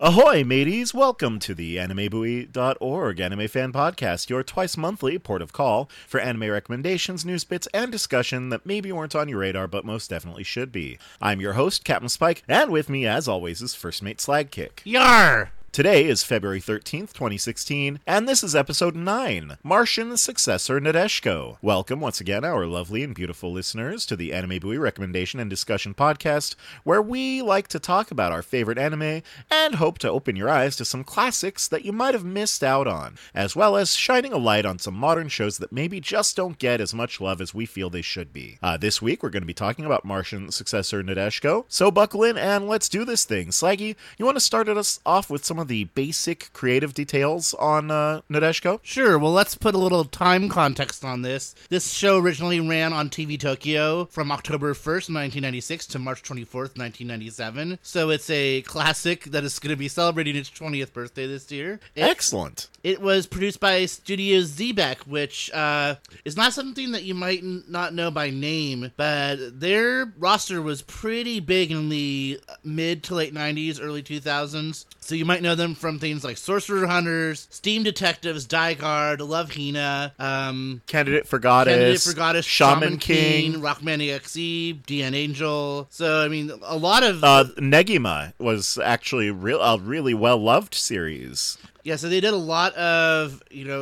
Ahoy, mateys! Welcome to the AnimeBuoy.org Anime Fan Podcast, your twice-monthly port of call for anime recommendations, news bits, and discussion that maybe weren't on your radar, but most definitely should be. I'm your host, Captain Spike, and with me, as always, is First Mate Slagkick. Yar! Today is February 13th, 2016, and this is episode 9, Martian Successor Nadeshiko. Welcome once again, our lovely and beautiful listeners, to the Anime Buoy Recommendation and Discussion Podcast, where we like to talk about our favorite anime and hope to open your eyes to some classics that you might have missed out on, as well as shining a light on some modern shows that maybe just don't get as much love as we feel they should be. This week, we're going to be talking about Martian Successor Nadeshiko, so buckle in and let's do this thing. Slaggy, you want to start us off with some of the basic creative details on Nadeshiko? Sure, well, let's put a little time context on this. This show originally ran on TV Tokyo from October 1st, 1996 to March 24th, 1997. So it's a classic that is going to be celebrating its 20th birthday this year. Excellent. It was produced by Studio Xebec, which is not something that you might not know by name, but their roster was pretty big in the mid to late 90s, early 2000s. So you might know them from things like Sorcerer Hunters, Steam Detectives, Die Guard, Love Hina, Candidate for Goddess, Shaman King, Rockman EXE, DN Angel. So, I mean, a lot of... Negima was actually a really well-loved series. Yeah, so they did a lot of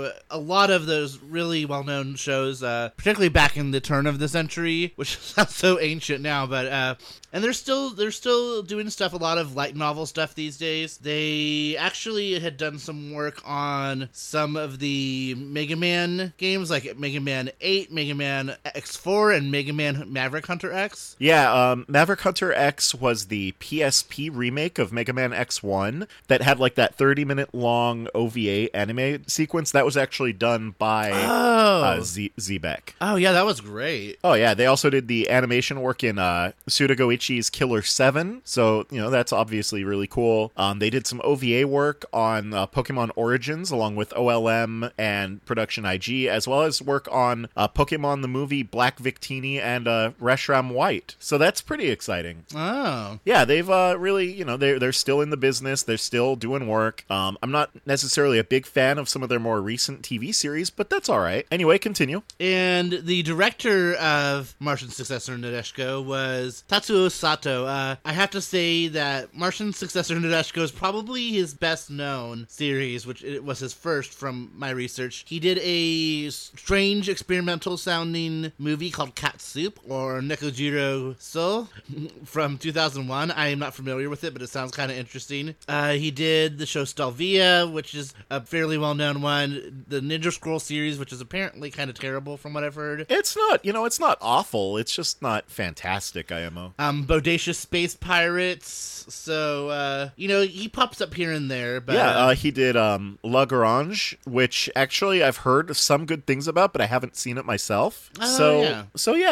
those really well-known shows, particularly back in the turn of the century, which sounds so ancient now, but and they're still doing stuff, a lot of light novel stuff these days. They actually had done some work on some of the Mega Man games, like Mega Man 8, Mega Man X4, and Mega Man Maverick Hunter X. Yeah, Maverick Hunter X was the PSP remake of Mega Man X1 that had like that 30-minute long OVA anime sequence that was actually done by Xebec. Oh yeah, that was great. Oh yeah, they also did the animation work in Suda Goichi's Killer 7, so that's obviously really cool. They did some OVA work on Pokemon Origins along with OLM and Production IG, as well as work on Pokemon the movie, Black Victini, and Reshiram White. So that's pretty exciting. Oh yeah, they've really they're still in the business. They're still doing work. I'm not necessarily a big fan of some of their more recent TV series, but that's all right. Anyway, continue. And the director of Martian Successor Nadeshiko was Tatsuo Sato. I have to say that Martian Successor Nadeshiko is probably his best known series, which it was his first from my research. He did a strange experimental sounding movie called Cat Soup, or Nekojiro So, from 2001. I am not familiar with it, but it sounds kind of interesting. He did the show Stalvia, which is a fairly well-known one. The Ninja Scroll series, which is apparently kind of terrible from what I've heard. It's not, it's not awful. It's just not fantastic, IMO. Bodacious Space Pirates. So, he pops up here and there. But, yeah, he did La Grange, which actually I've heard some good things about, but I haven't seen it myself. So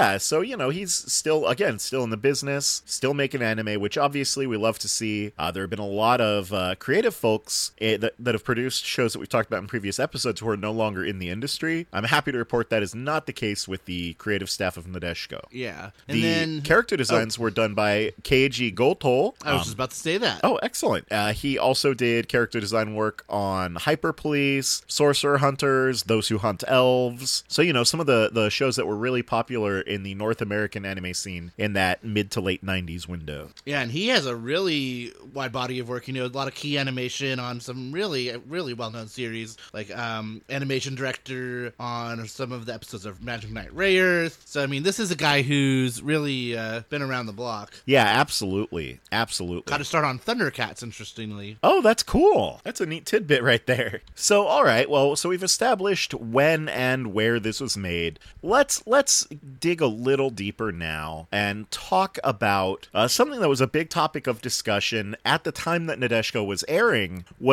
he's still in the business, still making anime, which obviously we love to see. There have been a lot of creative folks that have produced shows that we've talked about in previous episodes who are no longer in the industry. I'm happy to report that is not the case with the creative staff of Nadeshiko. Yeah. And the character designs were done by Keiji Goto. I was just about to say that. Oh, excellent. He also did character design work on Hyper Police, Sorcerer Hunters, Those Who Hunt Elves. So, some of the shows that were really popular in the North American anime scene in that mid to late 90s window. Yeah, and he has a really wide body of work, a lot of key animation on some really, really well-known series, like animation director on some of the episodes of Magic Knight Rayearth. So, I mean, this is a guy who's really been around the block. Yeah, absolutely. Absolutely. Got to start on Thundercats, interestingly. Oh, that's cool. That's a neat tidbit right there. So, all right, well, so we've established when and where this was made. Let's dig a little deeper now and talk about something that was a big topic of discussion at the time that Nadeshiko was airing, was that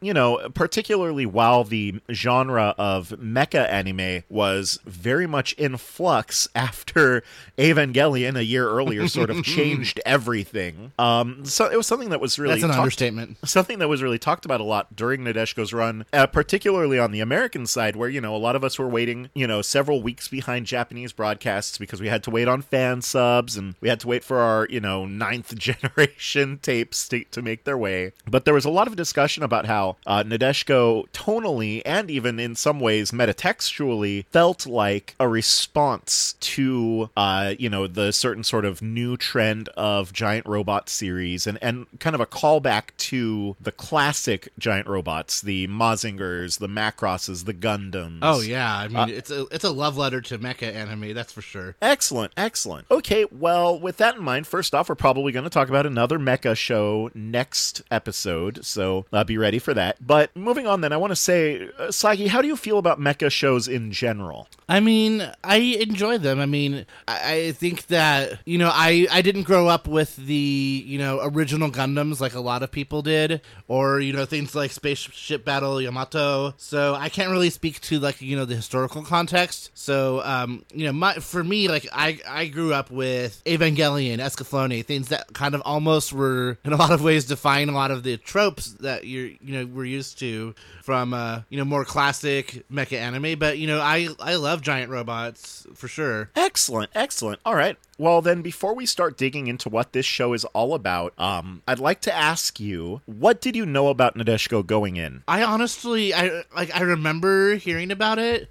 you know, particularly while the genre of mecha anime was very much in flux after Evangelion a year earlier sort of changed everything. So it was something that was really... That's an understatement. Something that was really talked about a lot during Nadeshiko's run, particularly on the American side, where, you know, a lot of us were waiting, you know, several weeks behind Japanese broadcasts because we had to wait on fan subs and we had to wait for our, you know, 9th generation tapes to make their way. But there was a lot of discussion about how Nadeshiko tonally and even in some ways metatextually felt like a response to, you know, the certain sort of new trend of giant robot series and kind of a callback to the classic giant robots, the Mazingers, the Macrosses, the Gundams. Oh, yeah. I mean, it's a love letter to mecha anime, that's for sure. Excellent, excellent. Okay, well, with that in mind, first off, we're probably going to talk about another mecha show next episode, so be ready for that. But moving on then, I want to say, Sagi, how do you feel about mecha shows in general? I mean, I enjoy them. I mean, I think that, you know, I didn't grow up with the, you know, original Gundams like a lot of people did, or, you know, things like Spaceship Battle Yamato, so I can't really speak to, like, you know, the historical context. So, you know, for me, like, I grew up with Evangelion, Escaflowne, things that kind of almost were, in a lot of ways, define a lot of the tropes that we're used to from, you know, more classic mecha anime, but, you know, I love giant robots, for sure. Excellent, excellent. All right. Well, then, before we start digging into what this show is all about, I'd like to ask you, what did you know about Nadeshiko going in? I honestly, I remember hearing about it.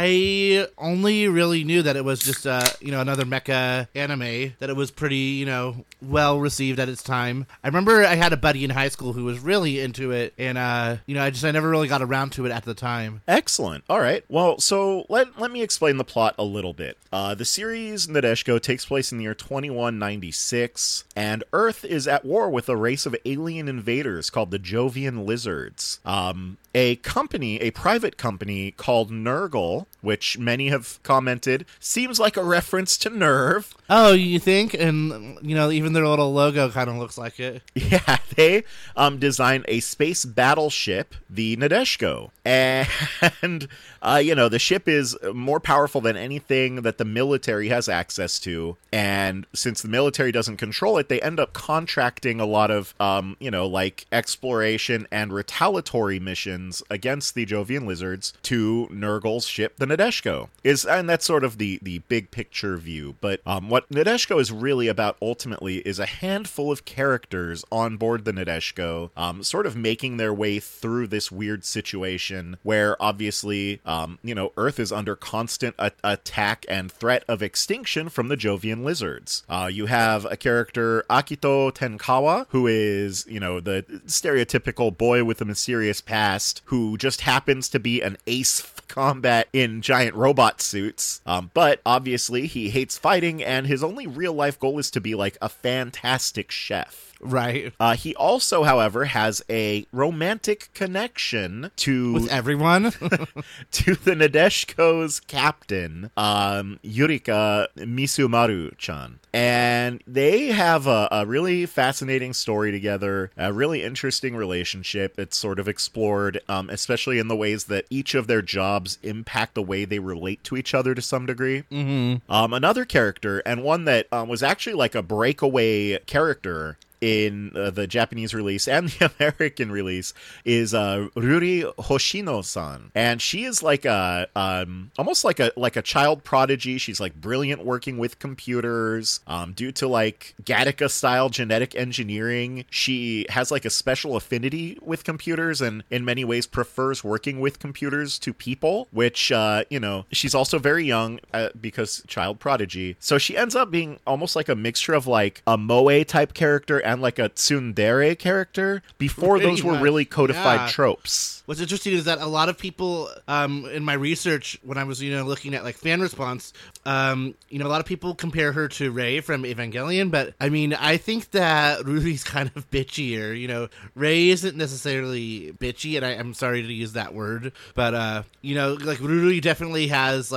I only really knew that it was just, you know, another mecha anime, that it was pretty, you know, well received at its time. I remember I had a buddy in high school who was really into it, and, you know, I never really got around to it at the time. Excellent. All right. Well, so let me explain the plot a little bit. The series Nadeshiko takes place in the year 2196, and Earth is at war with a race of alien invaders called the Jovian Lizards. A private company called Nurgle, which many have commented seems like a reference to Nerve. Oh, you think? And, you know, even their little logo kind of looks like it. Yeah, they designed a space battleship, the Nadeshiko. And, you know, the ship is more powerful than anything that the military has access to. And since the military doesn't control it, they end up contracting a lot of, you know, like exploration and retaliatory missions against the Jovian Lizards to Nurgle's ship, the Nadeshiko. And that's sort of the big picture view. But what Nadeshiko is really about ultimately is a handful of characters on board the Nadeshiko, sort of making their way through this weird situation where obviously, you know, Earth is under constant attack and threat of extinction from the Jovian Lizards. You have a character, Akito Tenkawa, who is, you know, the stereotypical boy with a mysterious past who just happens to be an ace combat in giant robot suits. But obviously he hates fighting, and his only real life goal is to be like a fantastic chef. Right. He also, however, has a romantic connection with everyone? to the Nadeshiko's captain, Yurika Misumaru-chan. And they have a really fascinating story together, a really interesting relationship. It's sort of explored, especially in the ways that each of their jobs impact the way they relate to each other to some degree. Mm-hmm. Another character, and one that was actually like a breakaway character in the Japanese release and the American release, is Ruri Hoshino-san, and she is like almost like a child prodigy. She's like brilliant working with computers. Due to like Gattaca style genetic engineering, she has like a special affinity with computers, and in many ways prefers working with computers to people. Which you know, she's also very young because child prodigy, so she ends up being almost like a mixture of like a moe type character and like a tsundere character before those were really codified tropes. What's interesting is that a lot of people, in my research, when I was, you know, looking at like fan response, you know, a lot of people compare her to Rei from Evangelion, but I mean, I think that Ruri's kind of bitchier. You know, Rei isn't necessarily bitchy, and I'm sorry to use that word, but you know, like Ruri definitely has like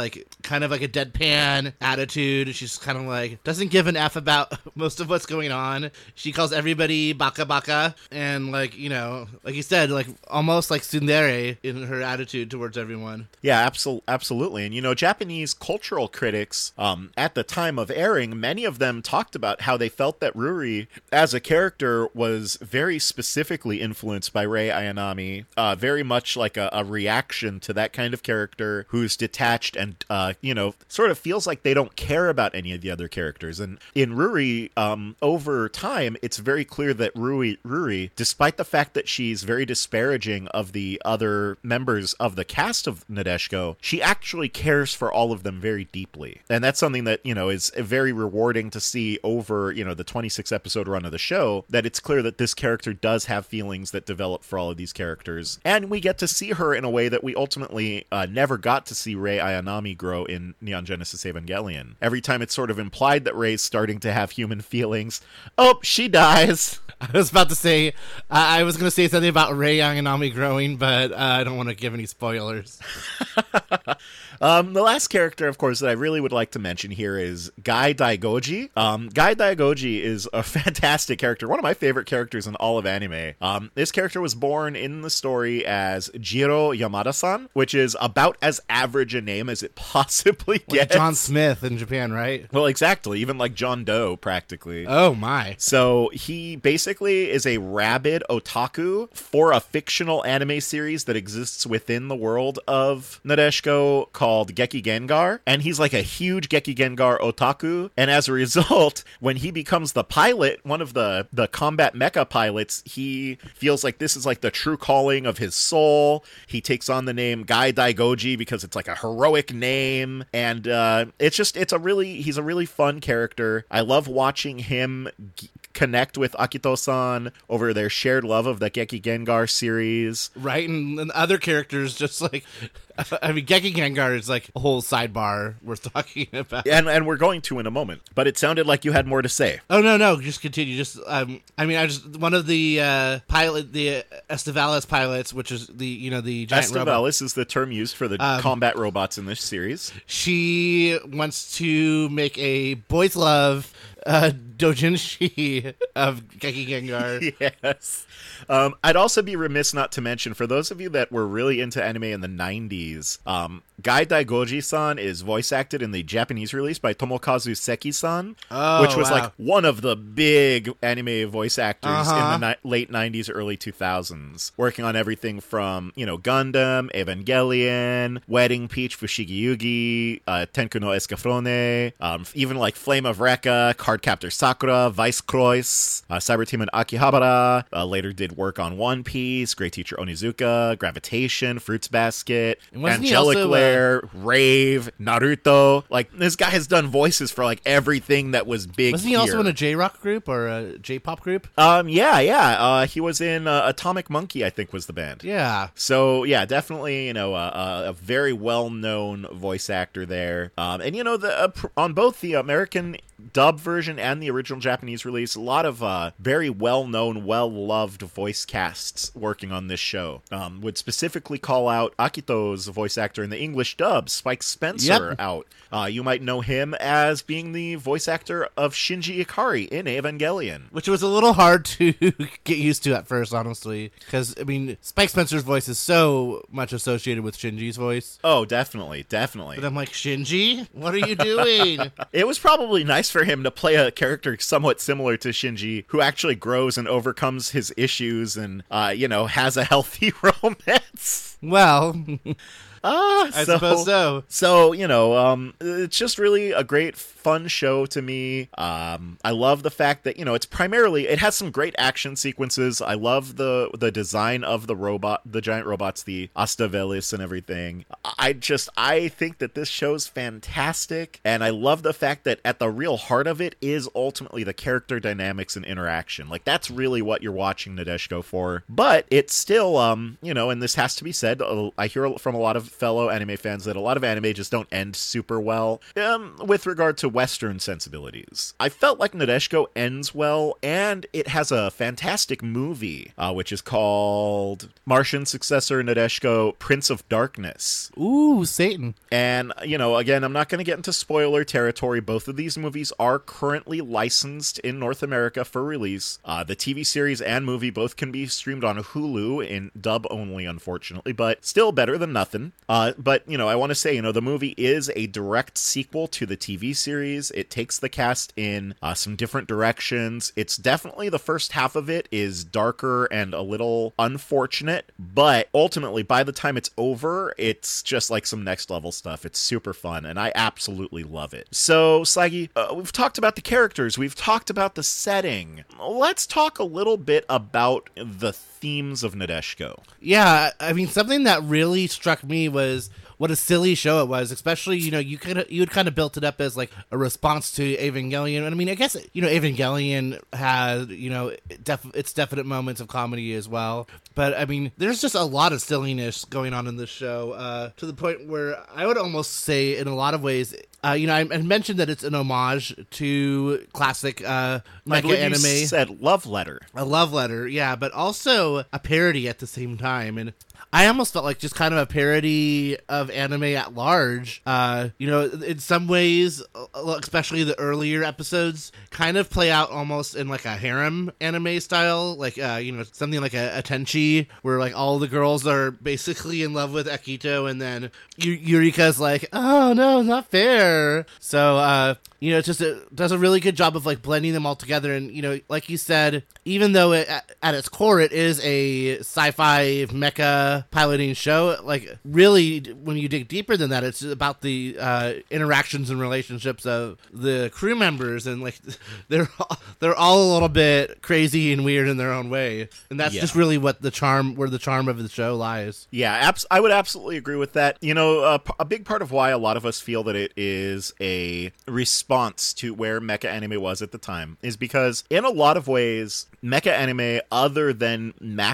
kind of like a deadpan attitude. She's kind of like, doesn't give an F about most of what's going on. She calls everybody baka baka. And like, you know, like you said, like almost like tsundere in her attitude towards everyone. Yeah, absolutely. And, you know, Japanese cultural critics at the time of airing, many of them talked about how they felt that Ruri, as a character, was very specifically influenced by Rei Ayanami, very much like a reaction to that kind of character who's detached and, you know, sort of feels like they don't care about any of the other characters. And in Ruri, over time, it's very clear that Ruri, despite the fact that she's very disparaging of the other members of the cast of Nadeshiko, she actually cares for all of them very deeply. And that's something that, you know, is very rewarding to see over, you know, the 26 episode run of the show, that it's clear that this character does have feelings that develop for all of these characters. And we get to see her in a way that we ultimately never got to see Rei Ayanami grow in Neon Genesis Evangelion. Every time it's sort of implied that Rei's starting to have human feelings, oh, she dies. I was about to say, I was going to say something about Rei Ayanami growing, but I don't want to give any spoilers. The last character, of course, that I really would like to mention here is Gai Daigoji. Gai Daigoji is a fantastic character, one of my favorite characters in all of anime. This character was born in the story as Jiro Yamada-san, which is about as average a name as it possibly gets. Like John Smith in Japan, right? Well, exactly. Even like John Doe, practically. Oh, my. So he basically is a rabid otaku for a fictional anime series that exists within the world of Nadeshiko called Geki Gengar, and he's like a huge Geki Gengar otaku, and as a result, when he becomes the pilot, one of the combat mecha pilots, he feels like this is like the true calling of his soul. He takes on the name Gai Daigoji because it's like a heroic name, and he's a really fun character. I love watching him connect with Akito-san over their shared love of the Geki Gengar series. Right, and other characters just like, I mean, Geki Gengar is like a whole sidebar worth talking about. And we're going to in a moment, but it sounded like you had more to say. Oh, no, just continue. Just, one of the the Estevalis pilots, which is the giant robot. Estevalis is the term used for the combat robots in this series. She wants to make a boys' love doujinshi of Geki Gengar. Yes. I'd also be remiss not to mention, for those of you that were really into anime in the 90s, Gai Daigoji-san is voice acted in the Japanese release by Tomokazu Seki-san, which was like one of the big anime voice actors in the late 90s, early 2000s, working on everything from, Gundam, Evangelion, Wedding Peach, Fushigi Yugi, Tenku no Escafrone, even like Flame of Recca, Cardcaptor Sakura, Vice Croix, Cyber Team and Akihabara, later did work on One Piece, Great Teacher Onizuka, Gravitation, Fruits Basket, Angelic Lair, Rave, Naruto. Like, this guy has done voices for like everything that was big. Wasn't he also in a J-rock group or a J-pop group? Yeah. He was in Atomic Monkey, I think was the band. Yeah. So yeah, definitely, a very well-known voice actor there. And on both the American dub version and the original Japanese release, a lot of very well-known, well-loved voice casts working on this show. Would specifically call out Akito's voice actor in the English dub, Spike Spencer, out. You might know him as being the voice actor of Shinji Ikari in Evangelion. Which was a little hard to get used to at first, honestly. Because, Spike Spencer's voice is so much associated with Shinji's voice. Oh, definitely. But I'm like, Shinji? What are you doing? It was probably nice for him to play a character somewhat similar to Shinji, who actually grows and overcomes his issues and, has a healthy romance. Well, I suppose so. So, it's just really a great, fun show to me. I love the fact that, it has some great action sequences. I love the design of the giant robots, the Astavelis and everything. I think that this show's fantastic, and I love the fact that at the real heart of it is ultimately the character dynamics and interaction. Like, that's really what you're watching Nadeshiko for. But it's still, and this has to be said, I hear from a lot of fellow anime fans that a lot of anime just don't end super well with regard to Western sensibilities. I felt like Nadeshiko ends well, and it has a fantastic movie, which is called Martian Successor Nadeshiko Prince of Darkness. Ooh, Satan. And, again, I'm not going to get into spoiler territory. Both of these movies are currently licensed in North America for release. The TV series and movie both can be streamed on Hulu in dub only, unfortunately, but still better than nothing. But, I want to say, the movie is a direct sequel to the TV series. It takes the cast in some different directions. It's definitely, the first half of it is darker and a little unfortunate, but ultimately, by the time it's over, it's just like some next level stuff. It's super fun, and I absolutely love it. So, Slaggy, we've talked about the characters, we've talked about the setting. Let's talk a little bit about the themes of Nadeshiko. Yeah, I mean, something that really struck me was what a silly show it was, especially, you had kind of built it up as like a response to Evangelion. And I mean, I guess, Evangelion had, its definite moments of comedy as well. But I mean, there's just a lot of silliness going on in this show, to the point where I would almost say in a lot of ways, I mentioned that it's an homage to classic mecha anime. You said love letter. A love letter, yeah, but also a parody at the same time. And I almost felt like just kind of a parody of anime at large. In some ways, especially the earlier episodes, kind of play out almost in like a harem anime style, like something like a Tenchi, where like all the girls are basically in love with Akito, and then Eureka's like, oh no, not fair. So it just does a really good job of like blending them all together. And like you said, even though at its core it is a sci-fi mecha piloting show, like really when you dig deeper than that, it's about the interactions and relationships of the crew members, and like they're all a little bit crazy and weird in their own way, and that's just really where the charm of the show lies. Yeah, I would absolutely agree with that. A big part of why a lot of us feel that it is a response to where mecha anime was at the time is because in a lot of ways mecha anime, other than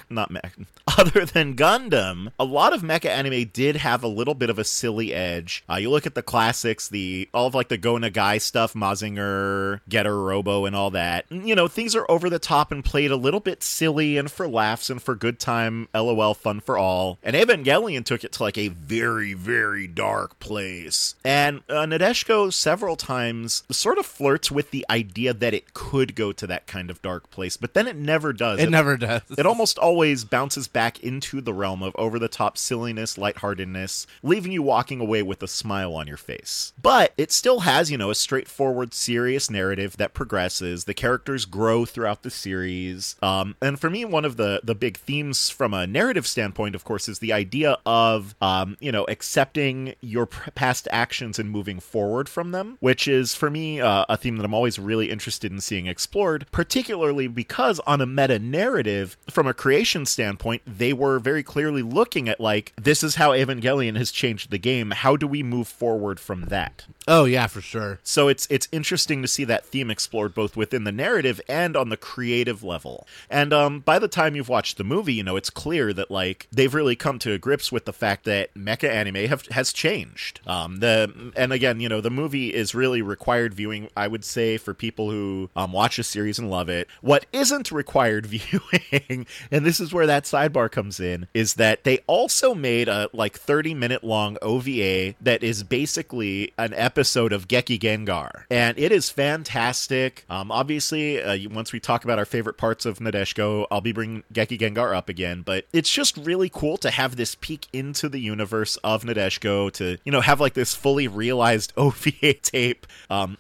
Gundam, a lot of mecha anime did have a little bit of a silly edge. You look at the classics, all of like the Go Nagai stuff, Mazinger, Getter Robo, and all that. Things are over the top and played a little bit silly and for laughs and for good time, LOL, fun for all. And Evangelion took it to like a very, very dark place. And Nadeshiko several times sort of flirts with the idea that it could go to that kind of dark place, but then it never does. It never does. It almost always bounces back into the realm of over-the-top silliness, lightheartedness, leaving you walking away with a smile on your face. But it still has, a straightforward, serious narrative that progresses. The characters grow throughout the series. And for me, one of the big themes from a narrative standpoint, of course, is the idea of, accepting your past actions and moving forward from them, which is, for me, a theme that I'm always really interested in seeing explored, particularly because on a meta-narrative, from a creation standpoint, they were very clearly looking at, like, this is how Evangelion has changed the game. How do we move forward from that? Oh, yeah, for sure. So it's interesting to see that theme explored both within the narrative and on the creative level. And by the time you've watched the movie, it's clear that, like, they've really come to grips with the fact that mecha anime has changed. And again, the movie is really required viewing, I would say, for people who watch a series and love it. What isn't required viewing, and this is where that sidebar comes in, is that they also made a 30-minute long OVA that is basically an episode of Geki Gengar, and it is fantastic. Obviously, once we talk about our favorite parts of Nadeshiko, I'll be bringing Geki Gengar up again, but it's just really cool to have this peek into the universe of Nadeshiko, to have like this fully realized OVA tape, of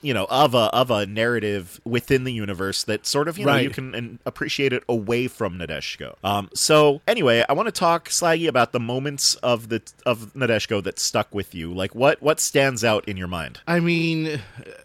a narrative within the universe that sort of you can appreciate it away from Nadeshiko. So anyway, I want to talk, Slaggy, about the moments of Nadeshiko that stuck with you. Like, what stands out in your mind? I mean,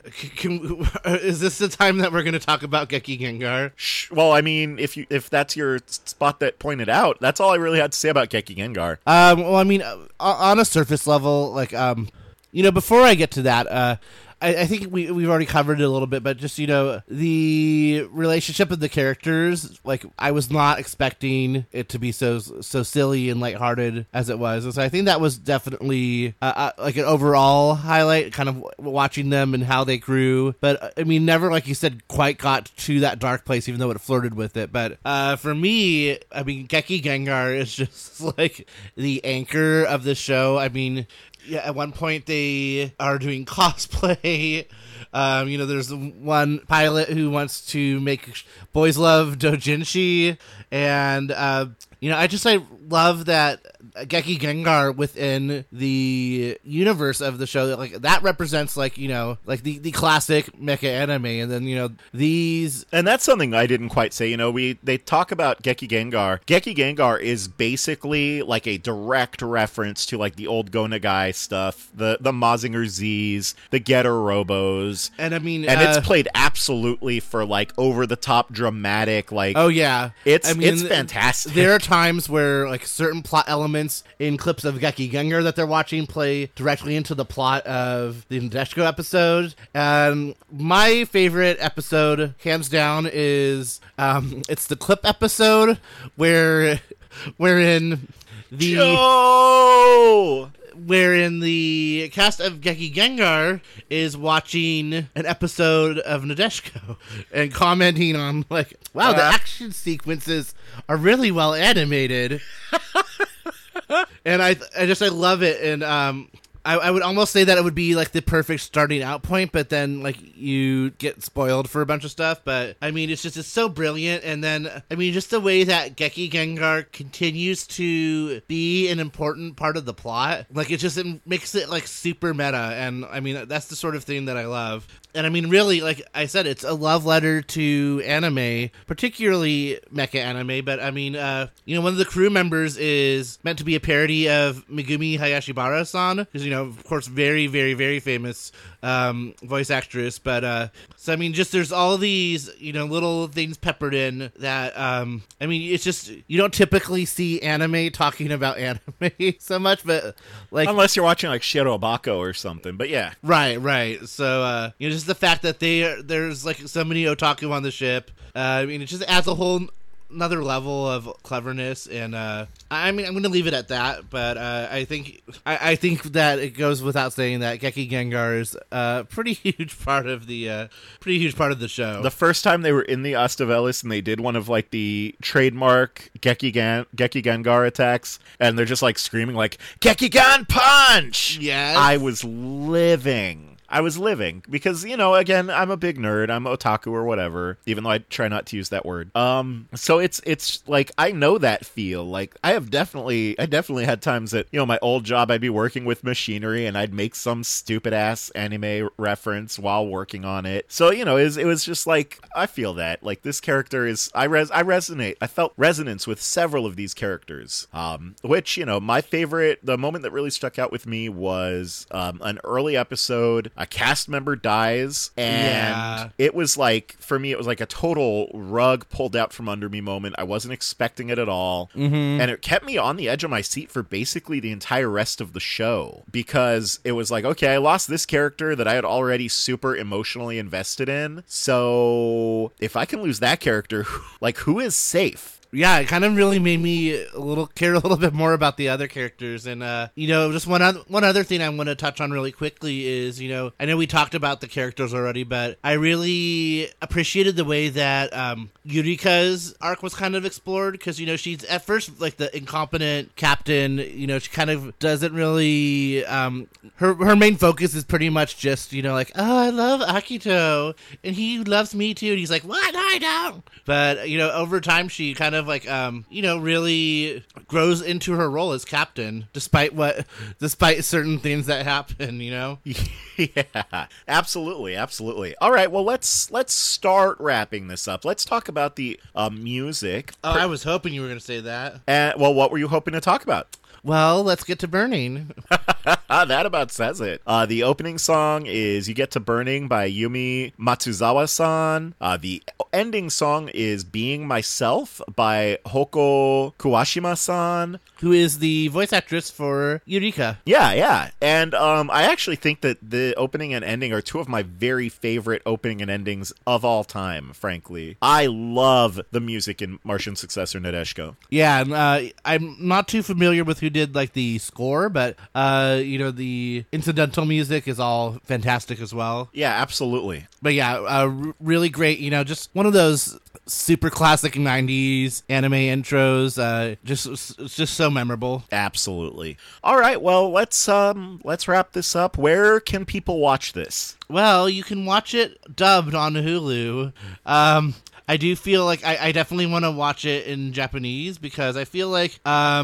is this the time that we're going to talk about Geki Gengar? Well, I mean, if that's your spot that pointed out, that's all I really had to say about Geki Gengar. Well, I mean, on a surface level, like, before I get to that, I think we've already covered it a little bit, but just, the relationship of the characters, like, I was not expecting it to be so silly and lighthearted as it was. And so I think that was definitely like an overall highlight, kind of watching them and how they grew. But I mean, never, like you said, quite got to that dark place, even though it flirted with it. But for me, I mean, Geki Gengar is just like the anchor of the show. I mean, yeah, at one point they are doing cosplay. There's one pilot who wants to make boys love doujinshi, and I love that Geki Gengar within the universe of the show, like that represents like the classic mecha anime, and then these, and that's something I didn't quite say. They talk about Geki Gengar. Geki Gengar is basically like a direct reference to like the old Go Nagai stuff, the Mazinger Z's, the Getter Robos, and I mean, and it's played absolutely for like over the top dramatic, like, oh yeah, it's fantastic. There are times where like certain plot elements in clips of Geki Gengar that they're watching play directly into the plot of the Nadeshiko episode. My favorite episode, hands down, is it's the clip episode wherein the wherein the cast of Geki Gengar is watching an episode of Nadeshiko and commenting on, like, wow, the action sequences are really well animated. And I love it. And I would almost say that it would be like the perfect starting out point, but then like you get spoiled for a bunch of stuff. But I mean, it's so brilliant. And then, I mean, just the way that Geki Gengar continues to be an important part of the plot, like it makes it like super meta. And I mean, that's the sort of thing that I love. And I mean, really, like I said, it's a love letter to anime, particularly mecha anime. But I mean, one of the crew members is meant to be a parody of Megumi Hayashibara-san, because, of course, very, very, very famous voice actress. But so I mean, just there's all these little things peppered in that I mean, it's just, you don't typically see anime talking about anime so much, but like, unless you're watching like Shirobako or something. But yeah, right. So just the fact that there's like so many otaku on the ship, I mean, it just adds a whole another level of cleverness. And I mean, I'm going to leave it at that. But I think that it goes without saying that Geki Gengar is a pretty huge part of the show. The first time they were in the Astavelis and they did one of like the trademark Geki Gengar attacks, and they're just like screaming like Gekigan punch. Yes, I was living because, again, I'm a big nerd. I'm otaku or whatever, even though I try not to use that word. So it's like, I know that feel. Like, I definitely had times that, my old job, I'd be working with machinery and I'd make some stupid ass anime reference while working on it. So, it was just like, I feel that. Like, this character is, I resonate. I felt resonance with several of these characters. Which, my favorite, the moment that really stuck out with me was an early episode. A cast member dies, and it was like, for me, it was like a total rug pulled out from under me moment. I wasn't expecting it at all, and it kept me on the edge of my seat for basically the entire rest of the show, because it was like, okay, I lost this character that I had already super emotionally invested in, so if I can lose that character, like, who is safe? Yeah, it kind of really made me care a little bit more about the other characters. And, just one other thing I want to touch on really quickly is, I know we talked about the characters already, but I really appreciated the way that Yurika's arc was kind of explored, because, she's at first like the incompetent captain, she kind of doesn't really, her main focus is pretty much just, like, oh, I love Akito, and he loves me too, and he's like, what? I don't. But, over time she kind of like really grows into her role as captain, despite certain things that happen. Yeah, absolutely. All right, well, let's start wrapping this up. Let's talk about the music. Oh, I was hoping you were going to say that. Well, what were you hoping to talk about? Well, let's get to burning. That about says it. The opening song is You Get to Burning by Yumi Matsuzawa-san. The ending song is Being Myself by Hoko Kuwashima-san. Who is the voice actress for Eureka. Yeah. And I actually think that the opening and ending are two of my very favorite opening and endings of all time, frankly. I love the music in Martian Successor Nadeshiko. Yeah, and I'm not too familiar with who did like the score, but the incidental music is all fantastic as well. Yeah, absolutely. But yeah, really great. Just one of those super classic 90s anime intros. It's just so memorable. Absolutely. All right, well, let's wrap this up. Where can people watch this? Well, you can watch it dubbed on Hulu. I do feel like I definitely want to watch it in Japanese because I feel like,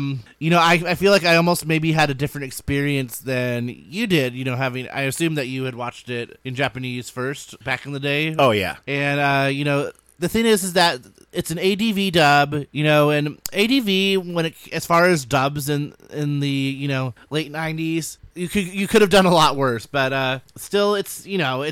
I feel like I almost maybe had a different experience than you did, I assume that you had watched it in Japanese first back in the day. Oh, yeah. And, the thing is that it's an ADV dub, and ADV, as far as dubs in the, late 90s, you could have done a lot worse, but still, it's a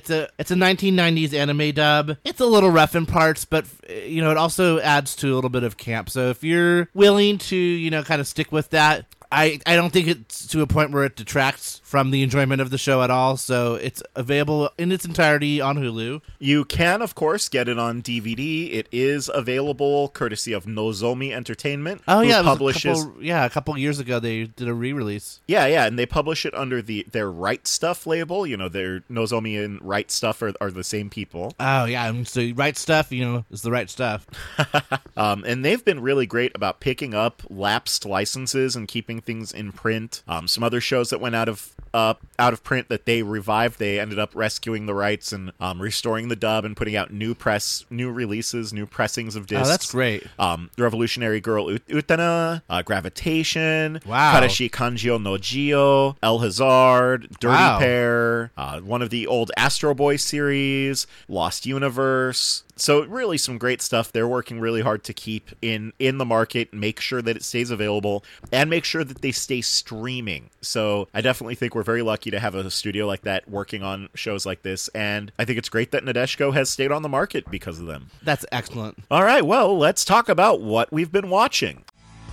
1990s anime dub. It's a little rough in parts, but it also adds to a little bit of camp. So if you're willing to kind of stick with that, I don't think it's to a point where it detracts from the enjoyment of the show at all, so it's available in its entirety on Hulu. You can, of course, get it on DVD. It is available courtesy of Nozomi Entertainment. Oh, yeah, a couple years ago they did a re-release. Yeah, and they publish it under their Right Stuff label. Their Nozomi and Right Stuff are the same people. Oh, yeah, so Right Stuff, is the right stuff. And they've been really great about picking up lapsed licenses and keeping things in print. Some other shows that went out of print that they revived, they ended up rescuing the rights and restoring the dub and putting out new releases, new pressings of discs. Oh, that's great. Revolutionary Girl Utena, Gravitation, wow. Karashi Kanjio no Jio, El Hazard, Dirty Wow. Pair, one of the old Astro Boy series, Lost Universe. So really some great stuff. They're working really hard to keep in the market, make sure that it stays available, and make sure that they stay streaming. So I definitely think we're very lucky to have a studio like that working on shows like this, and I think it's great that Nadeshiko has stayed on the market because of them. That's excellent. All right, well, let's talk about what we've been watching.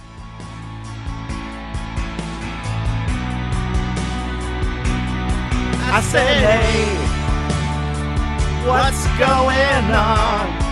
I said, hey, what's going on?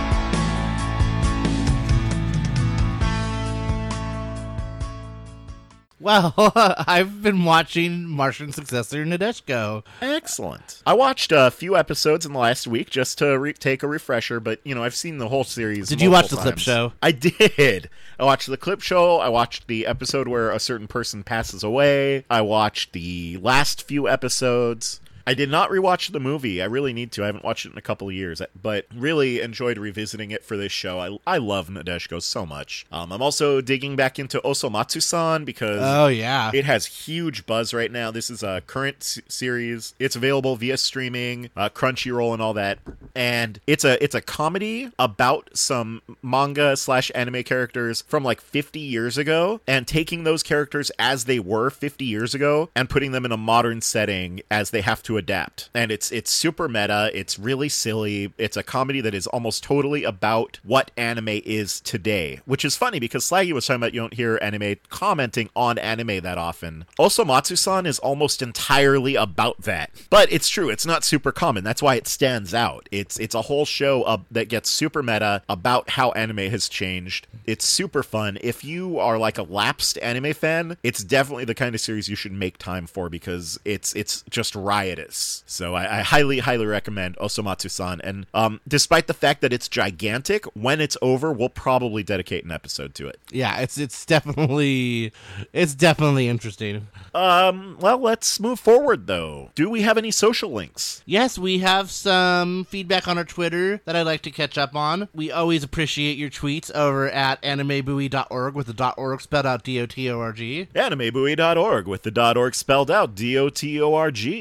Well, I've been watching Martian Successor Nadeshiko. Excellent. I watched a few episodes in the last week just to take a refresher, but, I've seen the whole series. Did you watch the times. clip show? I did. I watched the clip show. I watched the episode where a certain person passes away. I watched the last few episodes. I did not rewatch the movie. I really need to. I haven't watched it in a couple of years, but really enjoyed revisiting it for this show. I love Nadeshiko so much. I'm also digging back into Osomatsu-san because it has huge buzz right now. This is a current series. It's available via streaming, Crunchyroll and all that. And it's a comedy about some manga/anime characters from like 50 years ago and taking those characters as they were 50 years ago and putting them in a modern setting as they have to adapt. And it's super meta. It's really silly. It's a comedy that is almost totally about what anime is today, which is funny because Slaggy was talking about you don't hear anime commenting on anime that often. Osomatsu-san is almost entirely about that. But it's true. It's not super common. That's why it stands out. It's a whole show that gets super meta about how anime has changed. It's super fun. If you are like a lapsed anime fan, it's definitely the kind of series you should make time for because it's just riotous. So I highly, highly recommend Osomatsu-san. And despite the fact that it's gigantic, when it's over, we'll probably dedicate an episode to it. Yeah, it's definitely interesting. Well, let's move forward, though. Do we have any social links? Yes, we have some feedback on our Twitter that I'd like to catch up on. We always appreciate your tweets over at animebuoy.org with the .org spelled out DOTORG. Animebuoy.org with the .org spelled out DOTORG. Our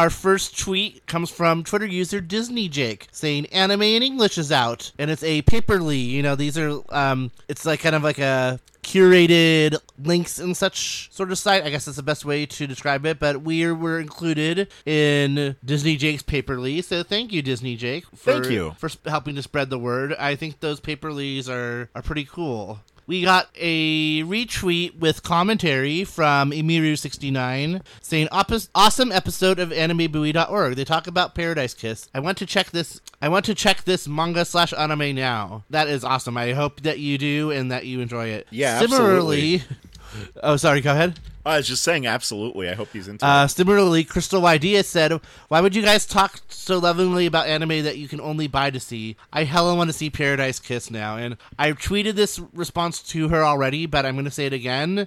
Our first tweet comes from Twitter user Disney Jake saying Anime in English is out, and it's a paperly. You know, these are it's like kind of like a curated links and such sort of site. I guess that's the best way to describe it, but we were included in Disney Jake's paperly, so thank you, Disney Jake, for helping to spread the word. I think those paperlies are pretty cool. We got a retweet with commentary from Emiru69 saying, awesome episode of AnimeBuoy.org. They talk about Paradise Kiss. I want to check this manga/anime now. That is awesome. I hope that you do and that you enjoy it. Yeah, Similarly, absolutely. Oh, sorry, go ahead. I was just saying, absolutely. I hope he's into it. Similarly, Crystal Idea said, why would you guys talk so lovingly about anime that you can only buy to see? I hella want to see Paradise Kiss now. And I tweeted this response to her already, but I'm going to say it again.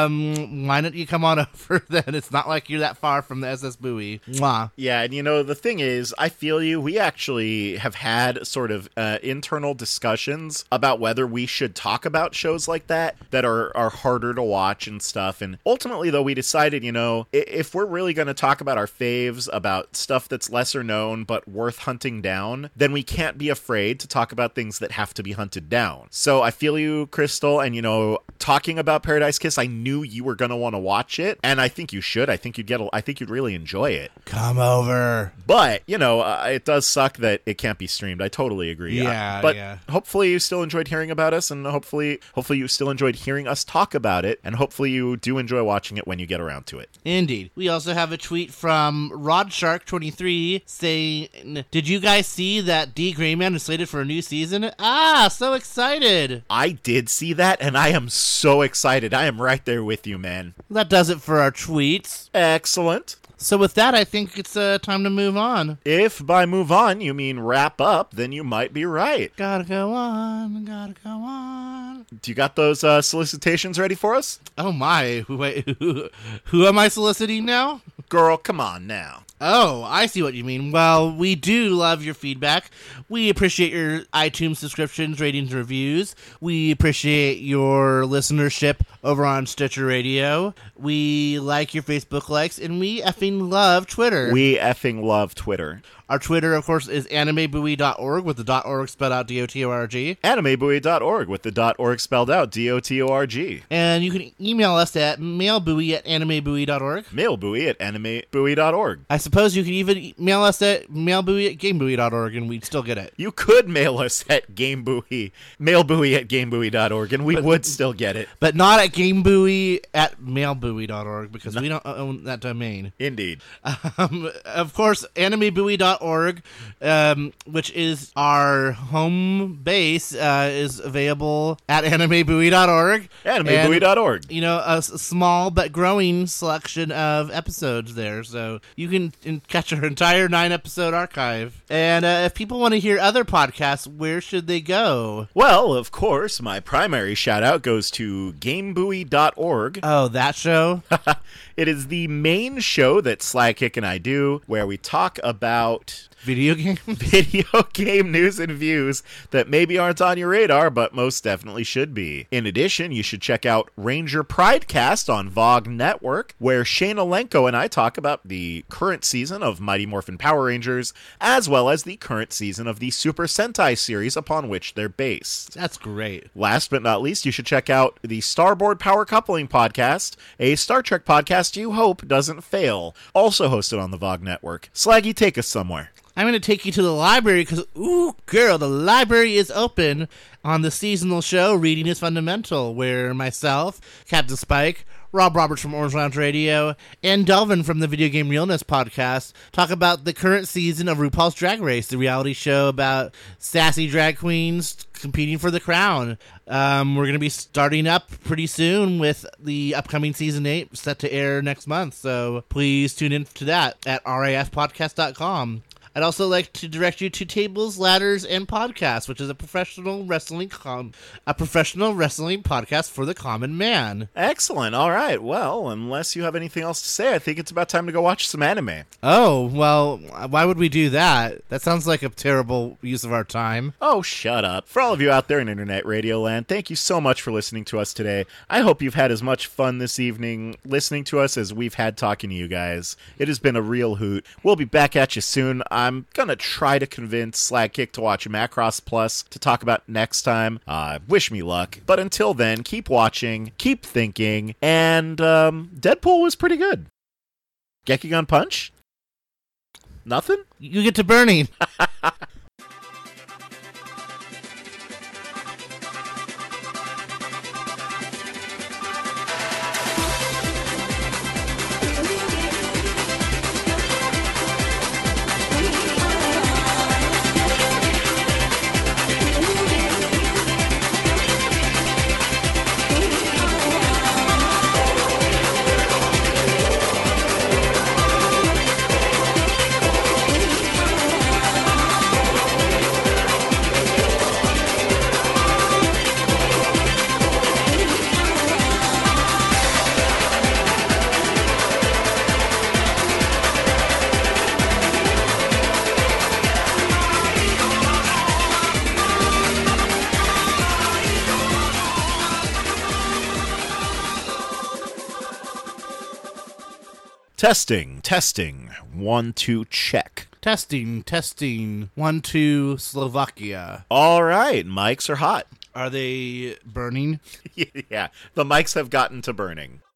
Why don't you come on over then? It's not like you're that far from the SS Buoy. Mwah. Yeah, and the thing is, I feel you. We actually have had sort of internal discussions about whether we should talk about shows like that are harder to watch and stuff. And ultimately, though, we decided, if we're really going to talk about our faves, about stuff that's lesser known but worth hunting down, then we can't be afraid to talk about things that have to be hunted down. So I feel you, Crystal, and, talking about Paradise Kiss, I knew you were going to want to watch it, and I think you should. I think you'd really enjoy it. Come over. But, it does suck that it can't be streamed. I totally agree. But hopefully you still enjoyed hearing about us, and hopefully you still enjoyed hearing us talk about it, and hopefully you do enjoy watching it when you get around to it. Indeed. We also have a tweet from RodShark23 saying, did you guys see that D. Greyman is slated for a new season? So excited. I did see that, and I am so excited. I am right there with you, man. That does it for our tweets. Excellent. So with that, I think it's time to move on. If by move on you mean wrap up, then you might be right. Gotta go on, gotta go on. Do you got those solicitations ready for us? Oh my, wait, who am I soliciting now? Girl, come on now. Oh, I see what you mean. Well, we do love your feedback. We appreciate your iTunes subscriptions, ratings, and reviews. We appreciate your listenership over on Stitcher Radio. We like your Facebook likes, and we effing love Twitter. We effing love Twitter. Our Twitter, of course, is animebuoy.org with the .org spelled out D-O-T-O-R-G. Animebuoy.org with the .org spelled out D-O-T-O-R-G. And you can email us at mailbuoy@animebuoy.org. Mailbuoy@animebuoy.org. I suppose you can even mail us at mailbuoy@gamebuoy.org and we'd still get it. You could mail us at GameBuoy, mailbuoy@gamebuoy.org, and we would still get it. But not at gamebuoy@mailbuoy.org because we don't own that domain. Indeed. Of course, animebuoy.org, which is our home base, is available at animebuoy.org. Animebuoy.org. And, a small but growing selection of episodes there, so you can catch our entire 9-episode archive. And if people want to hear other podcasts, where should they go? Well, of course, my primary shout-out goes to GameBuoy.org. Oh, that show? It is the main show that Slykick and I do, where we talk about video game news and views that maybe aren't on your radar, but most definitely should be. In addition, you should check out Ranger Pridecast on VOG Network, where Shane Alenko and I talk about the current season of Mighty Morphin Power Rangers, as well as the current season of the Super Sentai series upon which they're based. That's great. Last but not least, you should check out the Starboard Power Coupling Podcast, a Star Trek podcast you hope doesn't fail, also hosted on the VOG Network. Slaggy, take us somewhere. I'm going to take you to the library because, ooh, girl, the library is open on the seasonal show Reading is Fundamental, where myself, Captain Spike, Rob Roberts from Orange Lounge Radio, and Delvin from the Video Game Realness podcast talk about the current season of RuPaul's Drag Race, the reality show about sassy drag queens competing for the crown. We're going to be starting up pretty soon with the upcoming season 8 set to air next month, so please tune in to that at rafpodcast.com. I'd also like to direct you to Tables, Ladders, and Podcasts, which is a professional wrestling podcast for the common man. Excellent. All right. Well, unless you have anything else to say, I think it's about time to go watch some anime. Oh, well, why would we do that? That sounds like a terrible use of our time. Oh, shut up. For all of you out there in Internet Radio Land, thank you so much for listening to us today. I hope you've had as much fun this evening listening to us as we've had talking to you guys. It has been a real hoot. We'll be back at you soon. I'm going to try to convince Slagkick to watch Macross Plus to talk about next time. Wish me luck. But until then, keep watching, keep thinking, and Deadpool was pretty good. Gekigan Punch? Nothing? You get to burning. Testing. 1, 2, check. Testing. 1, 2, Slovakia. All right, mics are hot. Are they burning? Yeah, the mics have gotten to burning.